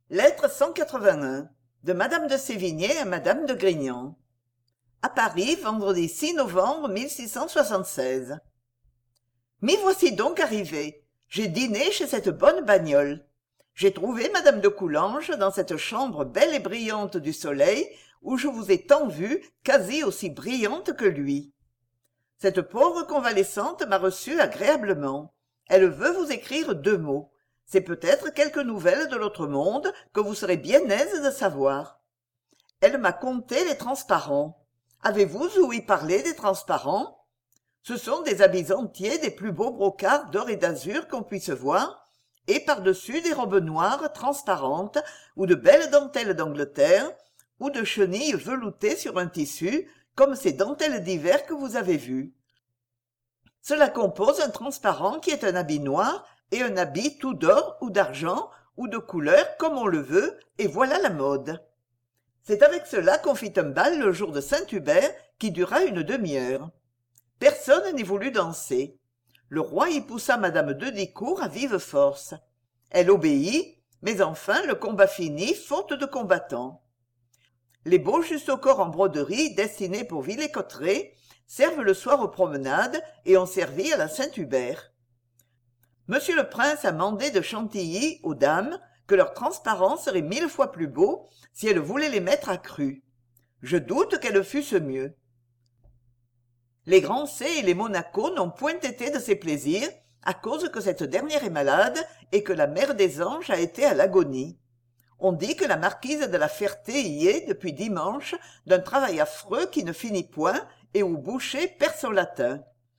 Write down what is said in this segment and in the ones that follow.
Lettre 181 de Madame de Sévigné à Madame de Grignan. À Paris, vendredi 6 novembre 1676. M'y voici donc arrivé. J'ai dîné chez cette bonne Bagnole. J'ai trouvé Madame de Coulanges dans cette chambre belle et brillante du soleil où je vous ai tant vue, quasi aussi brillante que lui. Cette pauvre convalescente m'a reçu agréablement. Elle veut vous écrire 2 mots. C'est peut-être quelque nouvelle de l'autre monde que vous serez bien aise de savoir. Elle m'a conté les transparents. Avez-vous ouï parler des transparents? Ce sont des habits entiers des plus beaux brocarts d'or et d'azur qu'on puisse voir, et par-dessus des robes noires transparentes, ou de belles dentelles d'Angleterre, ou de chenilles veloutées sur un tissu, comme ces dentelles d'hiver que vous avez vues. Cela compose un transparent qui est un habit noir et un habit tout d'or ou d'argent ou de couleur comme on le veut, et voilà la mode. C'est avec cela qu'on fit un bal le jour de Saint-Hubert qui dura une demi-heure. Personne n'y voulut danser. Le roi y poussa madame de Dicourt à vive force. Elle obéit, mais enfin le combat finit faute de combattants. Les beaux justaucorps en broderie destinés pour Villers-Cotterêts servent le soir aux promenades et ont servi à la Saint-Hubert. Monsieur le prince a mandé de Chantilly aux dames que leurs transparents seraient 1000 fois plus beaux si elles voulaient les mettre à cru. Je doute qu'elles fussent mieux. Les Grancey et les Monaco n'ont point été de ses plaisirs, à cause que cette dernière est malade et que la mère des anges a été à l'agonie. On dit que la marquise de la Ferté y est, depuis dimanche, d'un travail affreux qui ne finit point et où Boucher perd son latin.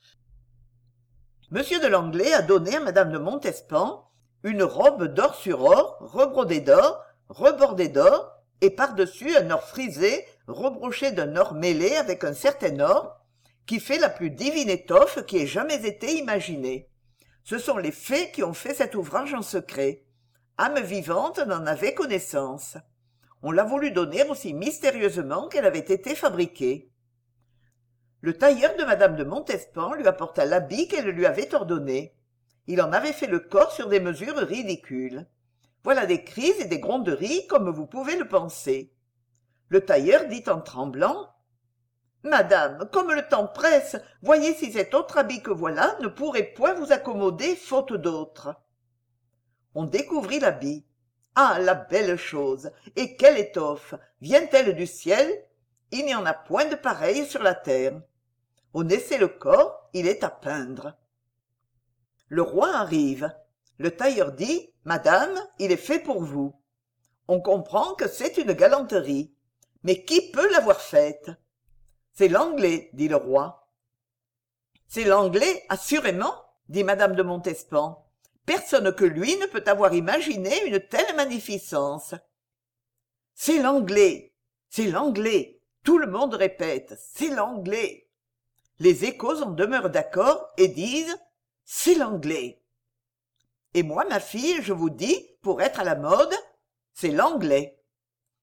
Monsieur de Langlée a donné à madame de Montespan une robe d'or sur or, rebrodée d'or, rebordée d'or, et par-dessus un or frisé, rebroché d'un or mêlé avec un certain or, qui fait la plus divine étoffe qui ait jamais été imaginée. Ce sont les fées qui ont fait cet ouvrage en secret. Âme vivante n'en avait connaissance. On l'a voulu donner aussi mystérieusement qu'elle avait été fabriquée. Le tailleur de madame de Montespan lui apporta l'habit qu'elle lui avait ordonné. Il en avait fait le corps sur des mesures ridicules. Voilà des crises et des gronderies comme vous pouvez le penser. Le tailleur dit en tremblant: « Madame, comme le temps presse, voyez si cet autre habit que voilà ne pourrait point vous accommoder faute d'autre. » On découvrit l'habit. Ah, la belle chose! Et quelle étoffe! Vient-elle du ciel? Il n'y en a point de pareille sur la terre. On essaie le corps, il est à peindre. Le roi arrive. Le tailleur dit: « Madame, il est fait pour vous. » On comprend que c'est une galanterie. Mais qui peut l'avoir faite? C'est l'Anglais, dit le roi. C'est l'Anglais, assurément, dit madame de Montespan. Personne que lui ne peut avoir imaginé une telle magnificence. C'est l'Anglais, c'est l'Anglais. Tout le monde répète: c'est l'Anglais. Les échos en demeurent d'accord et disent: c'est l'Anglais. Et moi, ma fille, je vous dis, pour être à la mode, c'est l'Anglais.